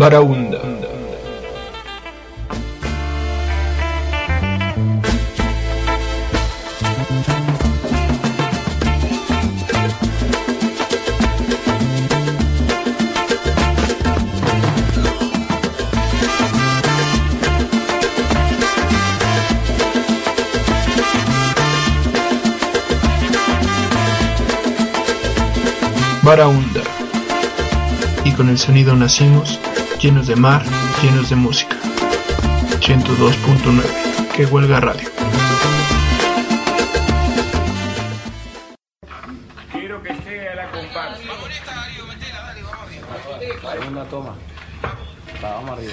Barahunda. Barahunda. Y con el sonido nacimos, llenos de mar, llenos de música. 102.9, que huelga radio. Quiero que sea la comparsa. Segunda toma. Vamos arriba.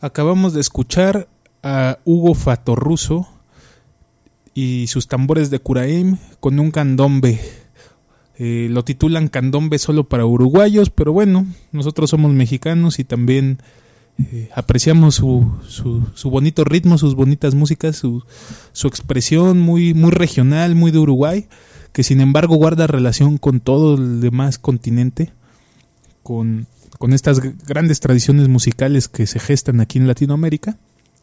Acabamos de escuchar a Hugo Fattoruso y sus tambores de Curaim con un candombe. Lo titulan candombe solo para uruguayos, pero bueno, nosotros somos mexicanos y también apreciamos su bonito ritmo, sus bonitas músicas, su expresión muy regional, muy de Uruguay, que sin embargo guarda relación con todo el demás continente, con estas grandes tradiciones musicales que se gestan aquí en Latinoamérica.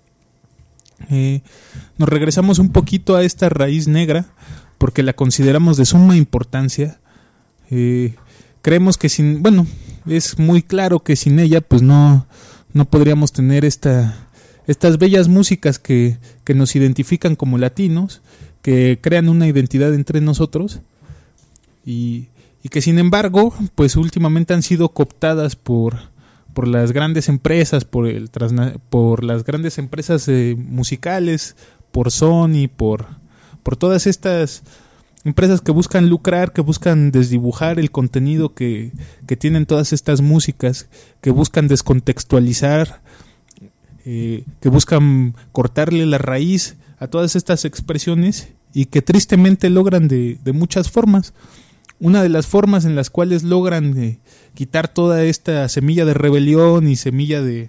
Nos regresamos un poquito a esta raíz negra porque la consideramos de suma importancia. Creemos que es muy claro que sin ella pues no podríamos tener estas bellas músicas que nos identifican como latinos, que crean una identidad entre nosotros y que sin embargo pues últimamente han sido cooptadas por las grandes empresas, por las grandes empresas musicales, por Sony, por todas estas empresas que buscan lucrar, que buscan desdibujar el contenido que tienen todas estas músicas, que buscan descontextualizar, que buscan cortarle la raíz a todas estas expresiones y que tristemente logran de muchas formas. Una de las formas en las cuales logran quitar toda esta semilla de rebelión y semilla de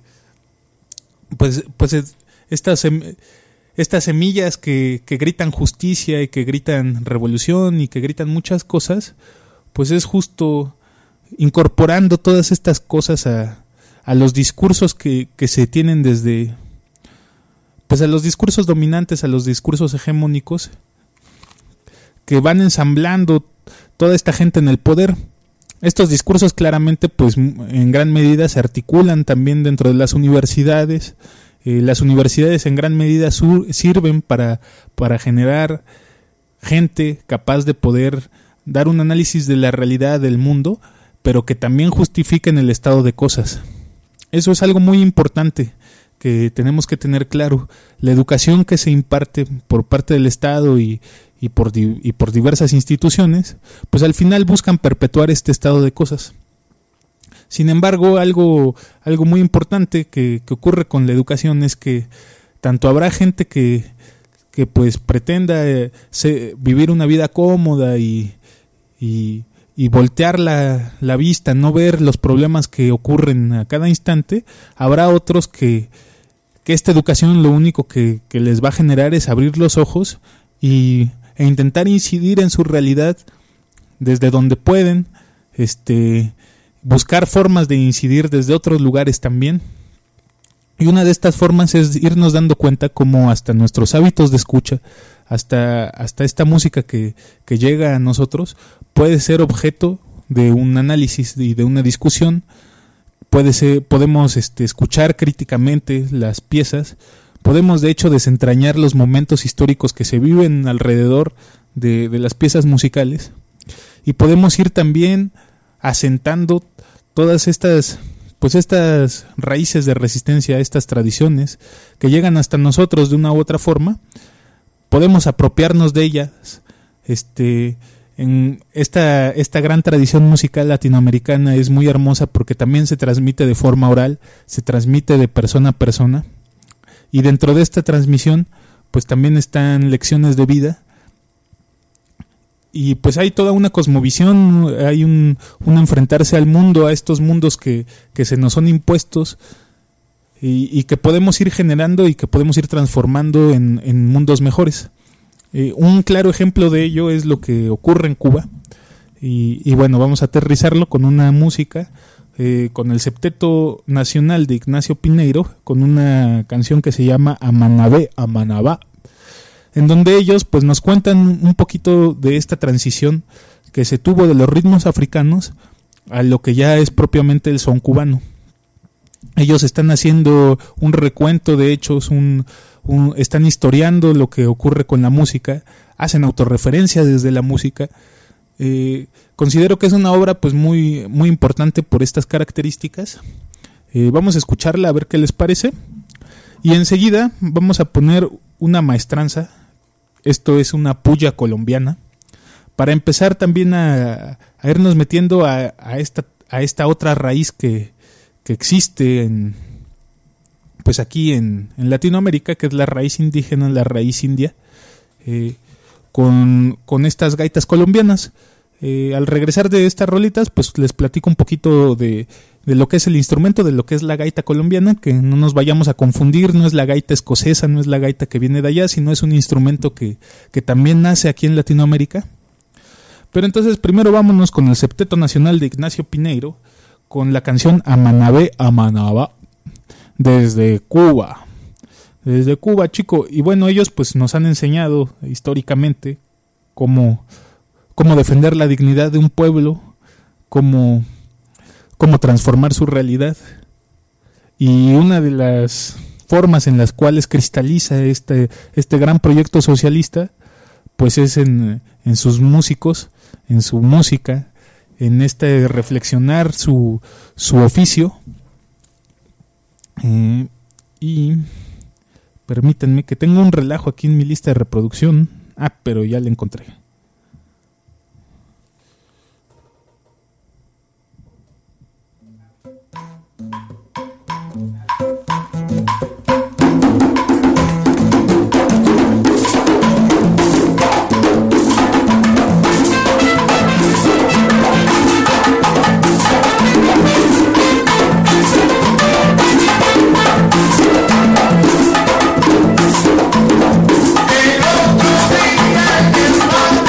estas semillas que gritan justicia y que gritan revolución y que gritan muchas cosas, pues es justo incorporando todas estas cosas a los discursos que se tienen desde, pues a los discursos dominantes, a los discursos hegemónicos que van ensamblando toda esta gente en el poder. Estos discursos claramente pues en gran medida se articulan también dentro de las universidades. Las universidades en gran medida sirven para generar gente capaz de poder dar un análisis de la realidad del mundo, pero que también justifiquen el estado de cosas. Eso es algo muy importante que tenemos que tener claro. La educación que se imparte por parte del Estado y por diversas instituciones, pues al final buscan perpetuar este estado de cosas. Sin embargo, algo muy importante que ocurre con la educación es que tanto habrá gente que pues pretenda vivir una vida cómoda y voltear la vista, no ver los problemas que ocurren a cada instante. Habrá otros que esta educación lo único que les va a generar es abrir los ojos e intentar incidir en su realidad desde donde pueden, buscar formas de incidir desde otros lugares también. Y una de estas formas es irnos dando cuenta cómo hasta nuestros hábitos de escucha, hasta esta música que llega a nosotros, puede ser objeto de un análisis y de una discusión. Podemos escuchar críticamente las piezas. Podemos de hecho desentrañar los momentos históricos que se viven alrededor de las piezas musicales y podemos ir también asentando todas estas raíces de resistencia, estas tradiciones que llegan hasta nosotros de una u otra forma. Podemos apropiarnos de ellas. En esta gran tradición musical latinoamericana es muy hermosa porque también se transmite de forma oral, se transmite de persona a persona. Y dentro de esta transmisión, pues también están lecciones de vida. Y pues hay toda una cosmovisión, hay un enfrentarse al mundo, a estos mundos que se nos son impuestos y que podemos ir generando y que podemos ir transformando en mundos mejores. Un claro ejemplo de ello es lo que ocurre en Cuba. Y bueno, vamos a aterrizarlo con una música. Con el Septeto Nacional de Ignacio Pineiro, con una canción que se llama Amanabé, Amanabá, en donde ellos pues nos cuentan un poquito de esta transición que se tuvo de los ritmos africanos a lo que ya es propiamente el son cubano. Ellos están haciendo un recuento de hechos, están historiando lo que ocurre con la música, hacen autorreferencia desde la música. Considero que es una obra pues muy, muy importante por estas características. Vamos a escucharla a ver qué les parece y enseguida vamos a poner una maestranza. Esto es una puya colombiana para empezar también a irnos metiendo a esta otra raíz que existe pues aquí en Latinoamérica, que es la raíz indígena, la raíz india, con estas gaitas colombianas. Al regresar de estas rolitas, pues les platico un poquito de lo que es el instrumento, de lo que es la gaita colombiana, que no nos vayamos a confundir, no es la gaita escocesa, no es la gaita que viene de allá, sino es un instrumento que también nace aquí en Latinoamérica. Pero entonces primero vámonos con el Septeto Nacional de Ignacio Pineiro, con la canción Amanabé Amanaba, desde Cuba. Desde Cuba, chico. Y bueno, ellos pues nos han enseñado históricamente cómo defender la dignidad de un pueblo, cómo transformar su realidad. Y una de las formas en las cuales cristaliza este gran proyecto socialista, pues es en sus músicos, en su música, en reflexionar su oficio. Y permítanme que tengo un relajo aquí en mi lista de reproducción. Pero ya la encontré. El otro día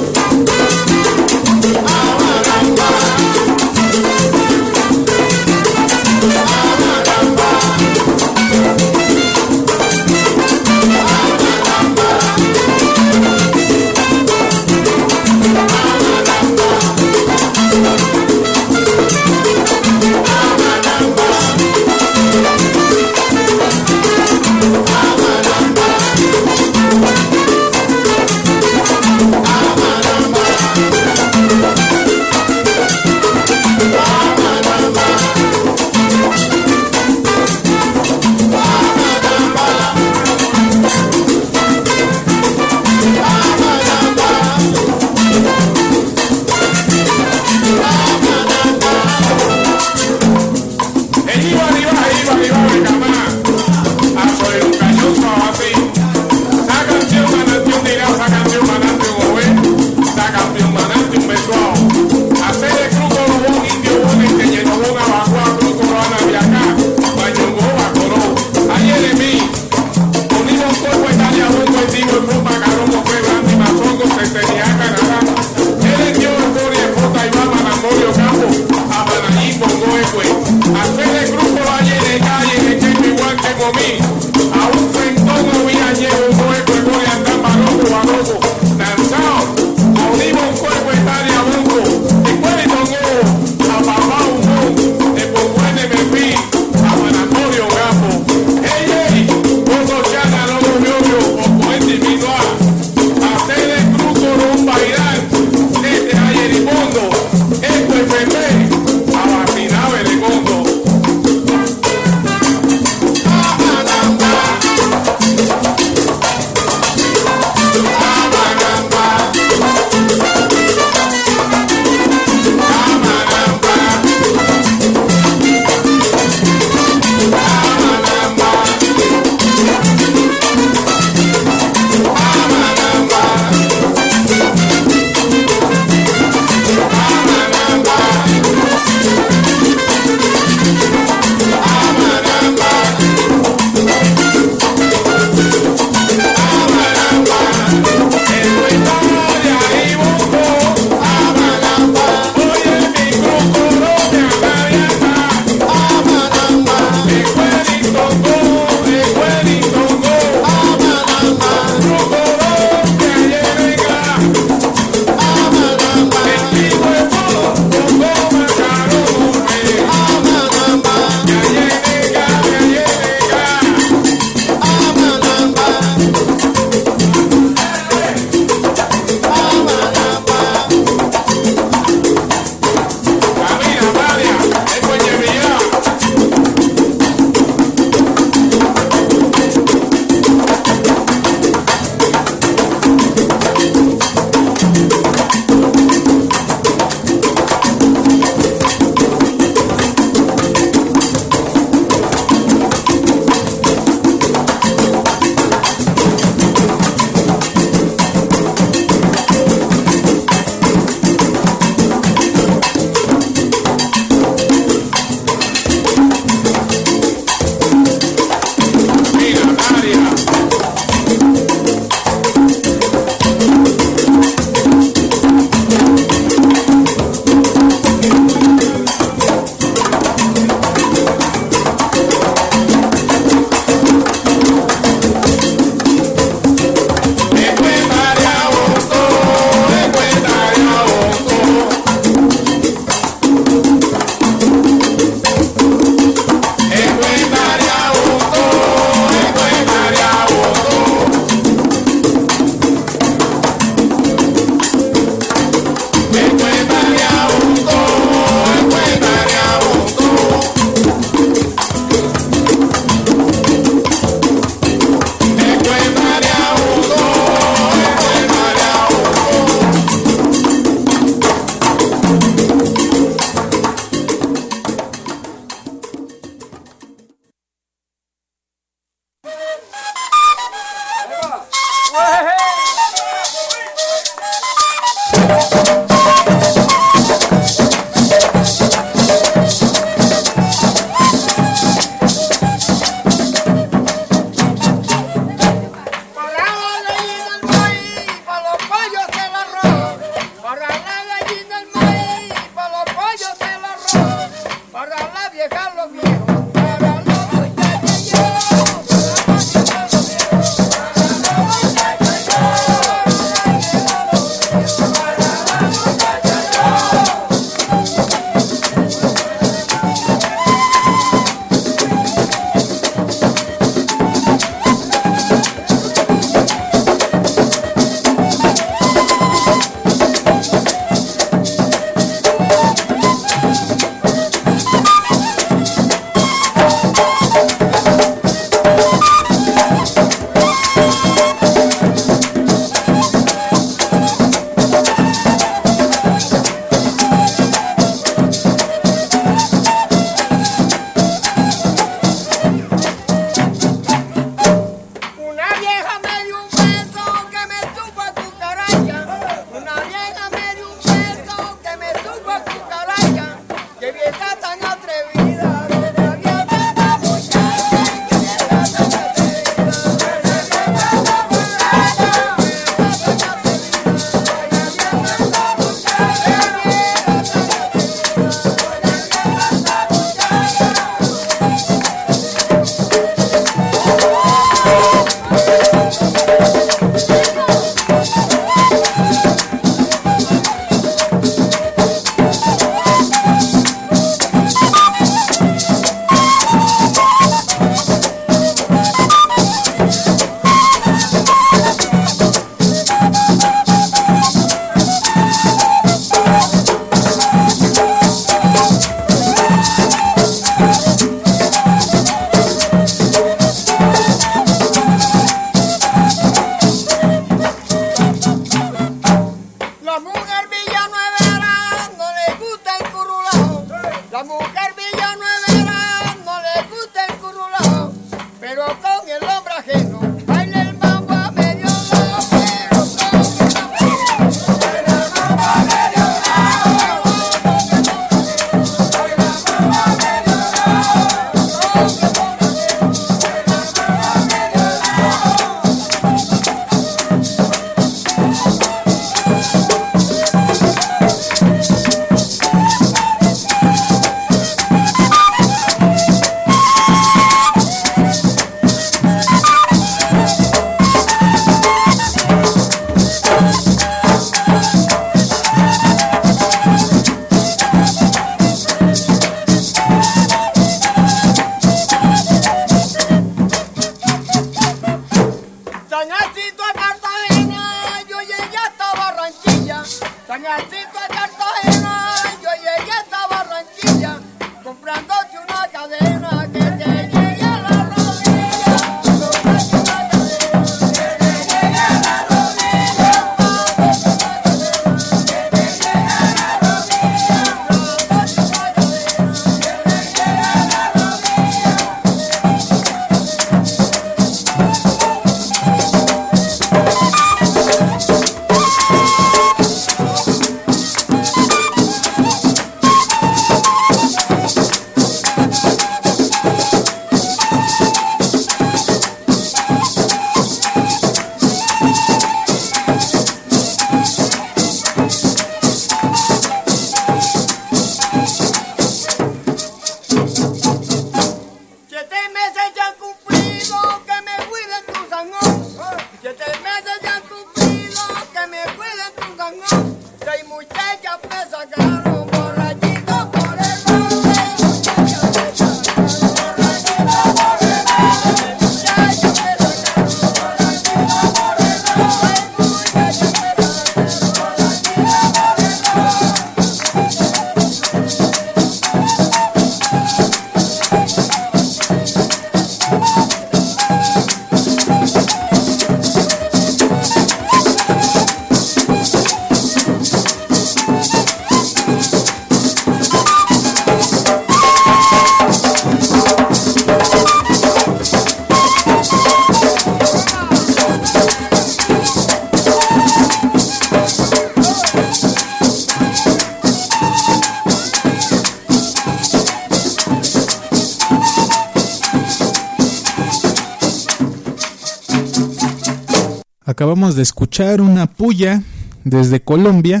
acabamos de escuchar una puya desde Colombia,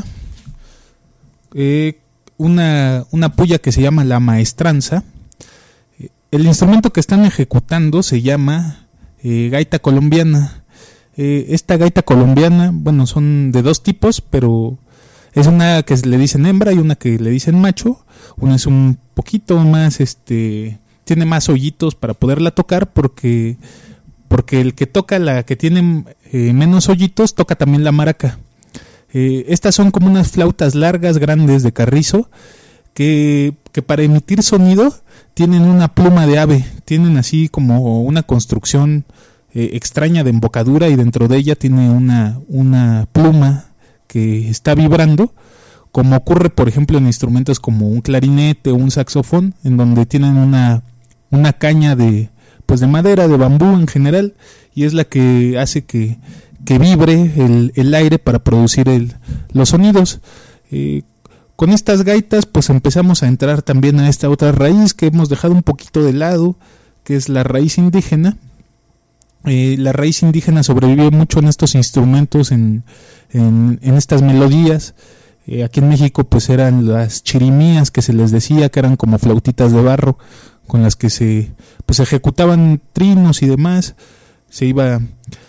una puya que se llama la maestranza. El instrumento que están ejecutando se llama gaita colombiana. Esta gaita colombiana, bueno, son de dos tipos, pero es una que le dicen hembra y una que le dicen macho. Una es un poquito más, tiene más hoyitos para poderla tocar, porque el que toca la que tiene menos hoyitos toca también la maraca. Estas son como unas flautas largas, grandes, de carrizo, que para emitir sonido tienen una pluma de ave, tienen así como una construcción extraña de embocadura, y dentro de ella tiene una pluma que está vibrando, como ocurre por ejemplo en instrumentos como un clarinete o un saxofón, en donde tienen una caña de madera, de bambú en general, y es la que hace que vibre el aire para producir los sonidos. Con estas gaitas pues empezamos a entrar también a esta otra raíz que hemos dejado un poquito de lado, que es la raíz indígena. La raíz indígena sobrevive mucho en estos instrumentos, en estas melodías. Aquí en México pues eran las chirimías, que se les decía, que eran como flautitas de barro con las que se ejecutaban trinos y demás. Se iba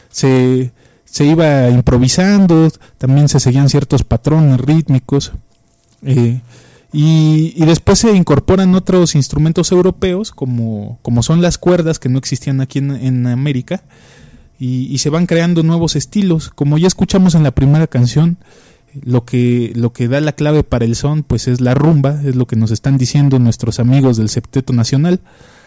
improvisando, también se seguían ciertos patrones rítmicos, y después se incorporan otros instrumentos europeos como son las cuerdas, que no existían aquí en América, y se van creando nuevos estilos. Como ya escuchamos en la primera canción, lo que da la clave para el son pues es la rumba, es lo que nos están diciendo nuestros amigos del Septeto Nacional.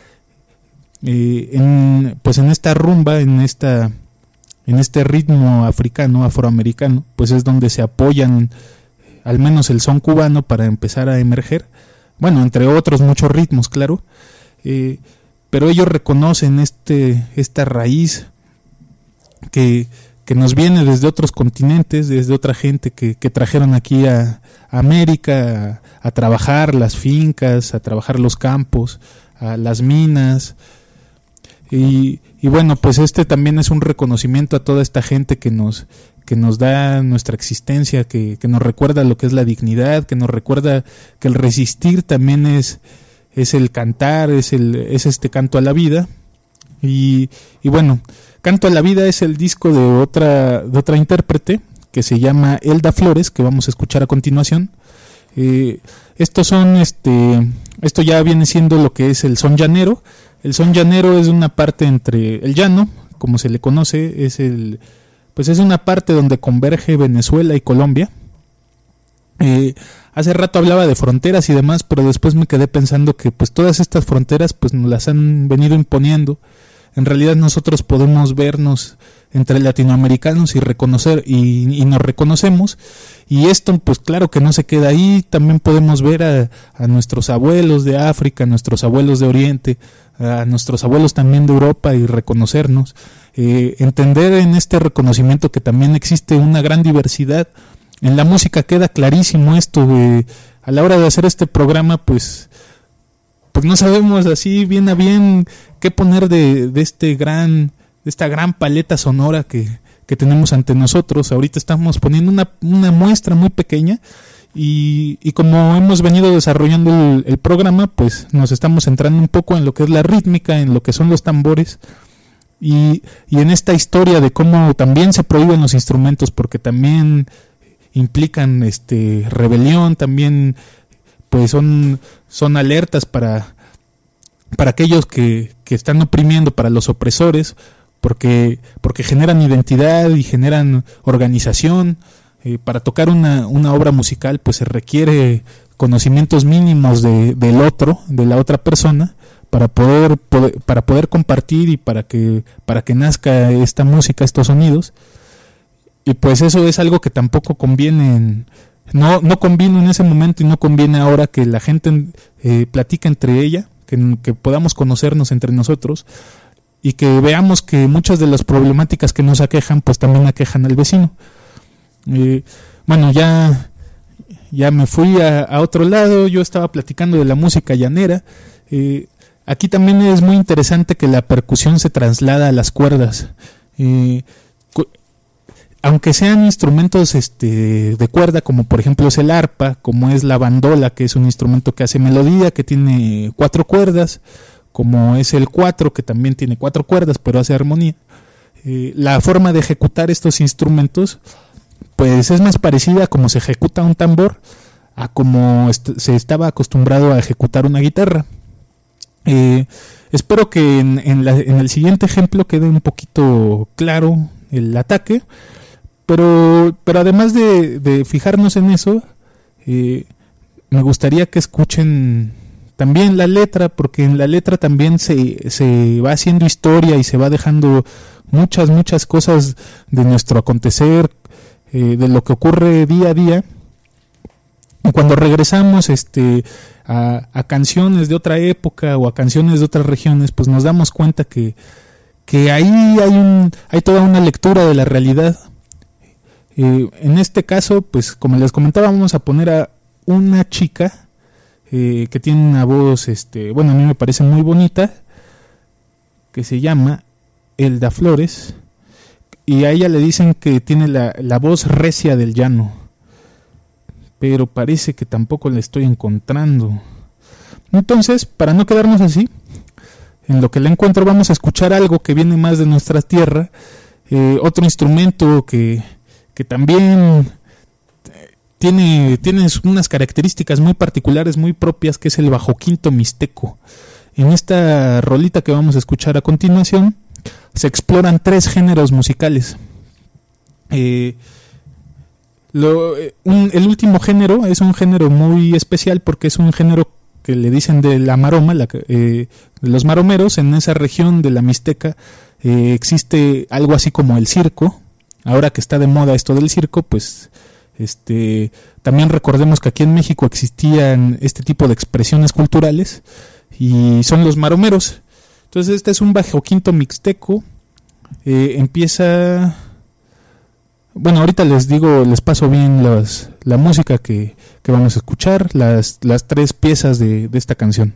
En esta rumba, en este ritmo africano, afroamericano, pues es donde se apoyan al menos el son cubano para empezar a emerger, bueno, entre otros muchos ritmos, claro, pero ellos reconocen esta raíz que nos viene desde otros continentes, desde otra gente que trajeron aquí a América a trabajar las fincas, a trabajar los campos, a las minas. Y bueno, pues también es un reconocimiento a toda esta gente que nos da nuestra existencia, que nos recuerda lo que es la dignidad, que nos recuerda que el resistir también es el cantar, es este canto a la vida. Y bueno, Canto a la Vida es el disco de otra intérprete que se llama Elda Flores, que vamos a escuchar a continuación. Esto ya viene siendo lo que es el son llanero. El son llanero es una parte entre el llano, como se le conoce, es una parte donde converge Venezuela y Colombia. Hace rato hablaba de fronteras y demás, pero después me quedé pensando que pues todas estas fronteras pues nos las han venido imponiendo. En realidad nosotros podemos vernos entre latinoamericanos y reconocer y nos reconocemos, y esto pues claro que no se queda ahí. También podemos ver a nuestros abuelos de África, a nuestros abuelos de Oriente, a nuestros abuelos también de Europa, y reconocernos, entender en este reconocimiento que también existe una gran diversidad. En la música queda clarísimo esto. A la hora de hacer este programa pues no sabemos así bien a bien qué poner de esta gran paleta sonora que tenemos ante nosotros. Ahorita estamos poniendo una muestra muy pequeña, y como hemos venido desarrollando el programa, pues nos estamos centrando un poco en lo que es la rítmica, en lo que son los tambores, y en esta historia de cómo también se prohíben los instrumentos porque también implican rebelión, también pues son alertas para aquellos que están oprimiendo, para los opresores, porque generan identidad y generan organización. Para tocar una obra musical pues se requiere conocimientos mínimos del otro, de la otra persona, para poder compartir y para que nazca esta música, estos sonidos. Y pues eso es algo que tampoco conviene no conviene en ese momento, y no conviene ahora que la gente platique entre ella, que podamos conocernos entre nosotros, y que veamos que muchas de las problemáticas que nos aquejan pues también aquejan al vecino. Bueno, ya me fui a otro lado. Yo estaba platicando de la música llanera. Aquí también es muy interesante que la percusión se traslada a las cuerdas. aunque sean instrumentos de cuerda, como por ejemplo es el arpa, como es la bandola, que es un instrumento que hace melodía, que tiene 4 cuerdas, como es el 4, que también tiene 4 cuerdas, pero hace armonía, la forma de ejecutar estos instrumentos pues es más parecida a como se ejecuta un tambor, a como se estaba acostumbrado a ejecutar una guitarra. Espero que en el siguiente ejemplo quede un poquito claro el ataque, pero además de fijarnos en eso, me gustaría que escuchen también la letra, porque en la letra también se va haciendo historia y se va dejando muchas cosas de nuestro acontecer, de lo que ocurre día a día. Y cuando regresamos a canciones de otra época o a canciones de otras regiones, pues nos damos cuenta que ahí hay toda una lectura de la realidad. En este caso, pues como les comentaba, vamos a poner a una chica que tiene una voz, bueno, a mí me parece muy bonita, que se llama Elda Flores, y a ella le dicen que tiene la voz recia del llano, pero parece que tampoco la estoy encontrando. Entonces, para no quedarnos así, en lo que la encuentro, vamos a escuchar algo que viene más de nuestra tierra, otro instrumento que también tiene unas características muy particulares, muy propias, que es el bajo quinto mixteco. En esta rolita que vamos a escuchar a continuación se exploran 3 géneros musicales. El último género es un género muy especial porque es un género que le dicen de la maroma, de los maromeros. En esa región de la Mixteca existe algo así como el circo. Ahora que está de moda esto del circo, pues también recordemos que aquí en México existían este tipo de expresiones culturales y son los maromeros. Entonces este es un bajo quinto mixteco. Empieza, bueno, ahorita les paso bien la música que vamos a escuchar, las 3 piezas de esta canción.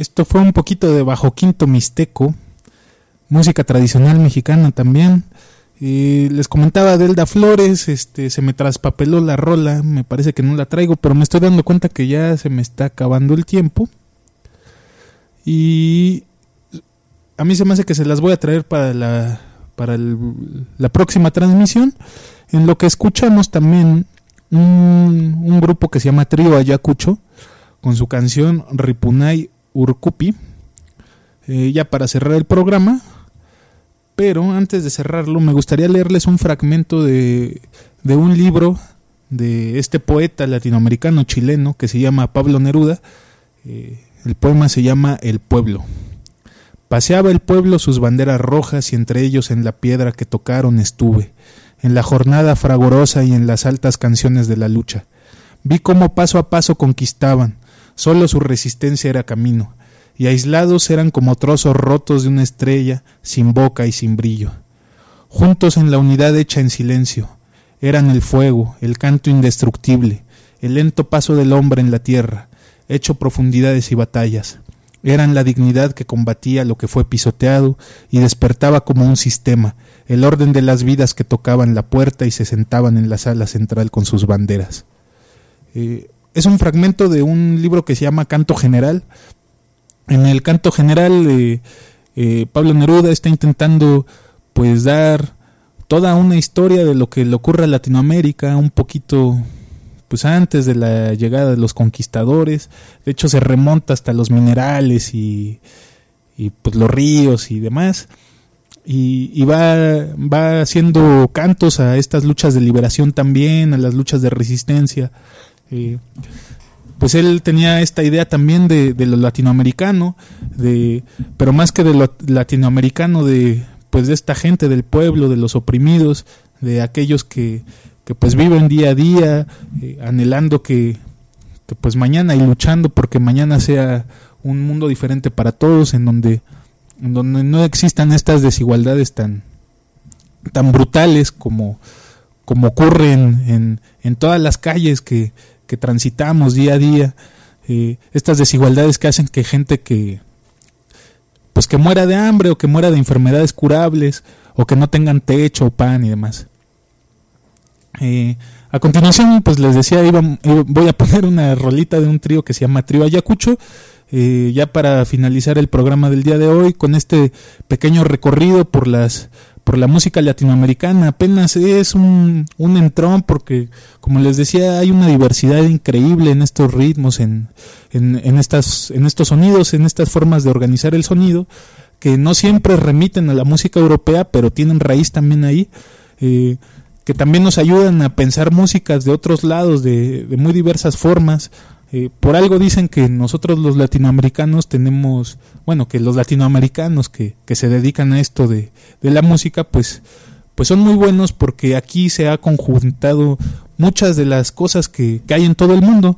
Esto fue un poquito de Bajo Quinto Mixteco, música tradicional mexicana también. Les comentaba de Elda Flores, se me traspapeló la rola, me parece que no la traigo, pero me estoy dando cuenta que ya se me está acabando el tiempo. Y a mí se me hace que se las voy a traer para la próxima transmisión. En lo que escuchamos también un grupo que se llama Trío Ayacucho, con su canción Ripunay Urcupi, ya para cerrar el programa. Pero antes de cerrarlo me gustaría leerles un fragmento de un libro de este poeta latinoamericano chileno que se llama Pablo Neruda. El poema se llama El Pueblo. Paseaba el pueblo sus banderas rojas y entre ellos en la piedra que tocaron estuve, en la jornada fragorosa y en las altas canciones de la lucha. Vi cómo paso a paso conquistaban, solo su resistencia era camino, y aislados eran como trozos rotos de una estrella, sin boca y sin brillo. Juntos en la unidad hecha en silencio, eran el fuego, el canto indestructible, el lento paso del hombre en la tierra, hecho profundidades y batallas. Eran la dignidad que combatía lo que fue pisoteado y despertaba como un sistema, el orden de las vidas que tocaban la puerta y se sentaban en la sala central con sus banderas. Es un fragmento de un libro que se llama Canto General. En el Canto General Pablo Neruda está intentando pues dar toda una historia de lo que le ocurre a Latinoamérica, un poquito pues antes de la llegada de los conquistadores. De hecho se remonta hasta los minerales y pues los ríos y demás, y va haciendo cantos a estas luchas de liberación también, a las luchas de resistencia. Pues él tenía esta idea también de lo latinoamericano, pero más que de lo latinoamericano, de esta gente del pueblo, de los oprimidos, de aquellos que pues viven día a día, anhelando que pues mañana, y luchando porque mañana sea un mundo diferente para todos, en donde no existan estas desigualdades tan brutales como ocurren en todas las calles que transitamos día a día, estas desigualdades que hacen que gente que muera de hambre, o que muera de enfermedades curables, o que no tengan techo o pan y demás. A continuación, pues les decía, voy a poner una rolita de un trío que se llama Trío Ayacucho, ya para finalizar el programa del día de hoy, con este pequeño recorrido por la música latinoamericana. Apenas es un entrón, porque como les decía, hay una diversidad increíble en estos ritmos, en estos sonidos, en estas formas de organizar el sonido, que no siempre remiten a la música europea, pero tienen raíz también ahí, que también nos ayudan a pensar músicas de otros lados, de muy diversas formas. Por algo dicen que nosotros los latinoamericanos tenemos, que los latinoamericanos que se dedican a esto de la música, pues son muy buenos, porque aquí se ha conjuntado muchas de las cosas que hay en todo el mundo.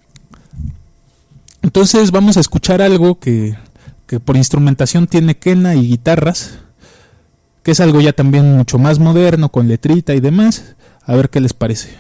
Entonces vamos a escuchar algo que por instrumentación tiene quena y guitarras, que es algo ya también mucho más moderno, con letrita y demás. A ver qué les parece.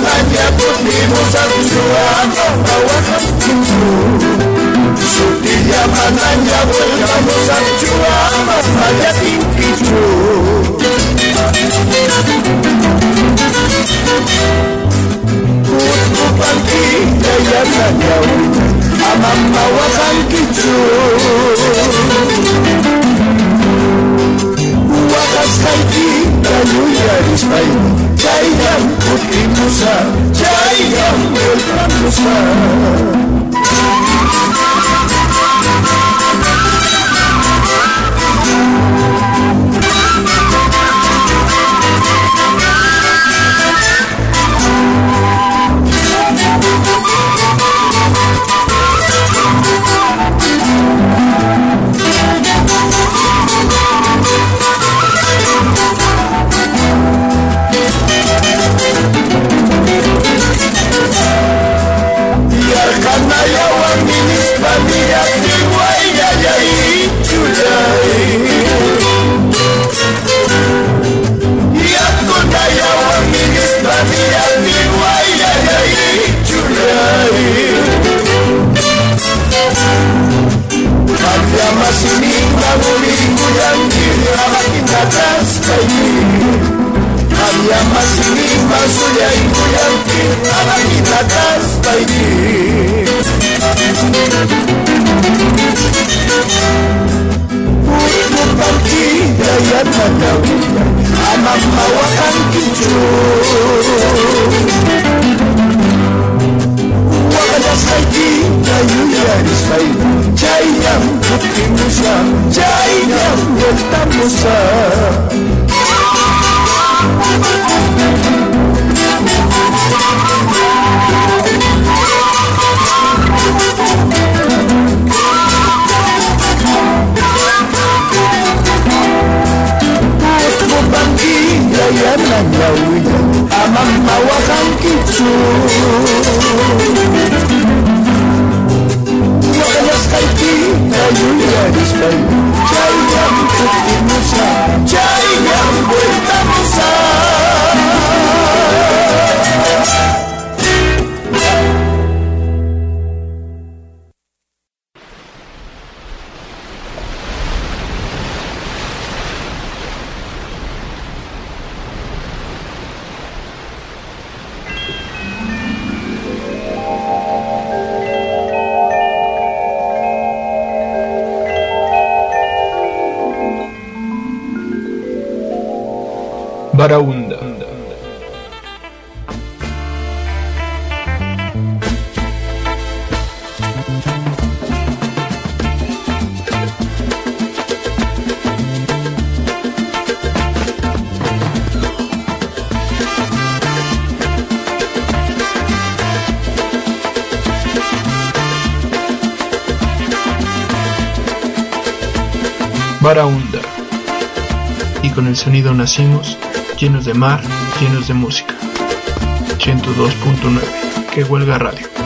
mananya putihmu sarjuama bawakan kincu Sutiya mananya putihmu sarjuama bawakan kincu Kutku panti daya nanya amam bawakan kincu Wakas kaiti kayu yaris baik Jayam putih musa Jayam welcome musa Baraunda. Baraunda. Y con el sonido nacimos, llenos de mar, llenos de música. 102.9. Que huelga radio.